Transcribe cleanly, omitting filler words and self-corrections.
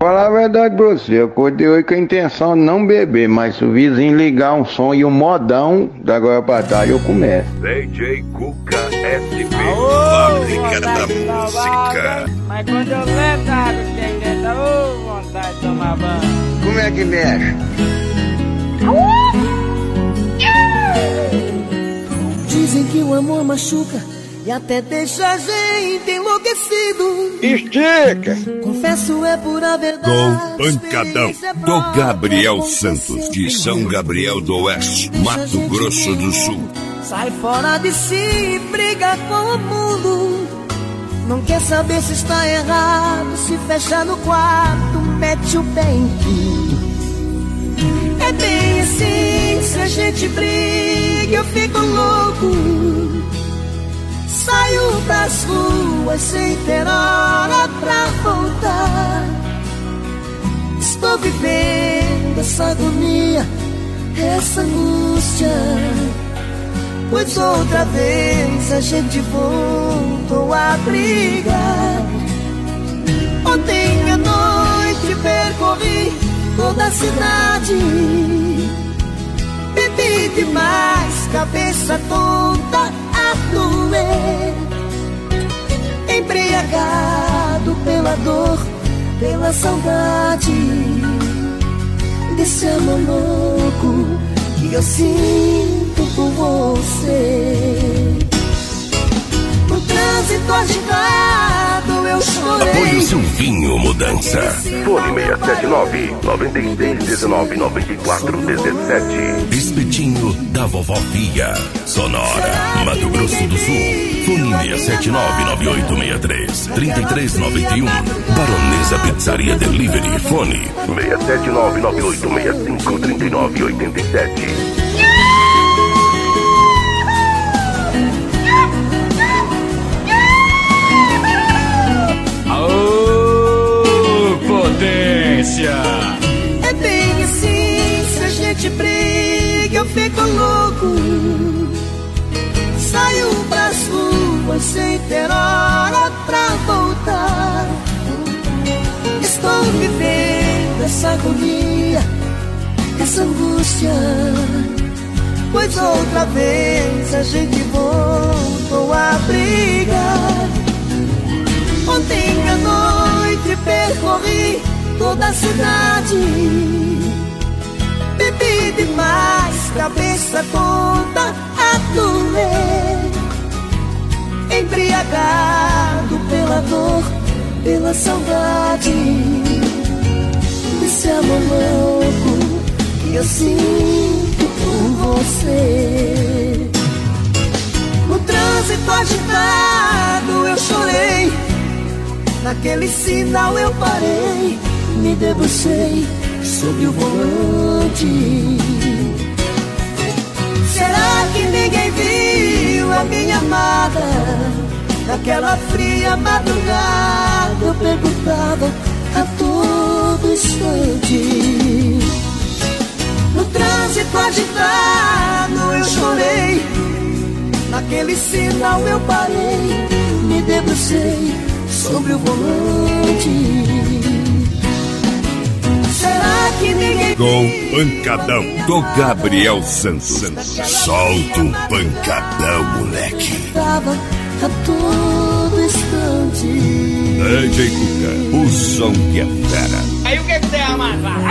Falar a verdade pra você, eu acordei hoje com a intenção de não beber, mas se o vizinho ligar um som e um modão, da agora pra tarde eu começo. DJ Cuca SP, fábrica da música. Mas quando eu levo a água que tem dentro, vontade de tomar banho. Como é que mexe? Dizem que o amor machuca e até deixa a gente enlouquecido. Estica! Confesso, é pura verdade. Com Pancadão, do Gabriel Santos, de São Gabriel do Oeste, Mato Grosso do Sul. Sai fora de si, briga com o mundo. Não quer saber se está errado, se fecha no quarto, mete o pé em tudo. É bem assim, se a gente briga, eu fico louco. Saio pras ruas sem ter hora pra voltar. Estou vivendo essa agonia, essa angústia, pois outra vez a gente voltou a brigar. Ontem à noite percorri toda a cidade, bebi demais, cabeça tonta a doer, embriagado pela dor, pela saudade desse amor louco que eu sinto por você. No trânsito agitado eu chorei. Apoio Silvinho Mudança. Fone 679-9619-9417. Espetinho da Vovó Fia. Sonora, Mato Grosso do Sul. Fone 679-9863-3391. Baronesa Pizzaria Delivery. Fone 679-9865-3987. É bem assim, se a gente briga eu fico louco. Saio pras ruas sem ter hora pra voltar. Estou vivendo essa agonia, essa angústia, pois outra vez a gente voltou a brigar. Ontem à noite percorri toda a cidade, bebi demais, cabeça tonta a doer, embriagado pela dor, pela saudade desse amor louco que eu sinto por você. No trânsito agitado eu chorei, naquele sinal eu parei, me debrucei sobre o volante. Será que ninguém viu a minha amada? Naquela fria madrugada eu perguntava a todo instante. No trânsito agitado eu chorei, naquele sinal eu parei, me debrucei sobre o volante. Será que ninguém Com Pancadão do Gabriel Santos. Solta um pancadão, moleque. tava a todo instante? DJ Cuca, o som que é fera. Aí o que você amarrar?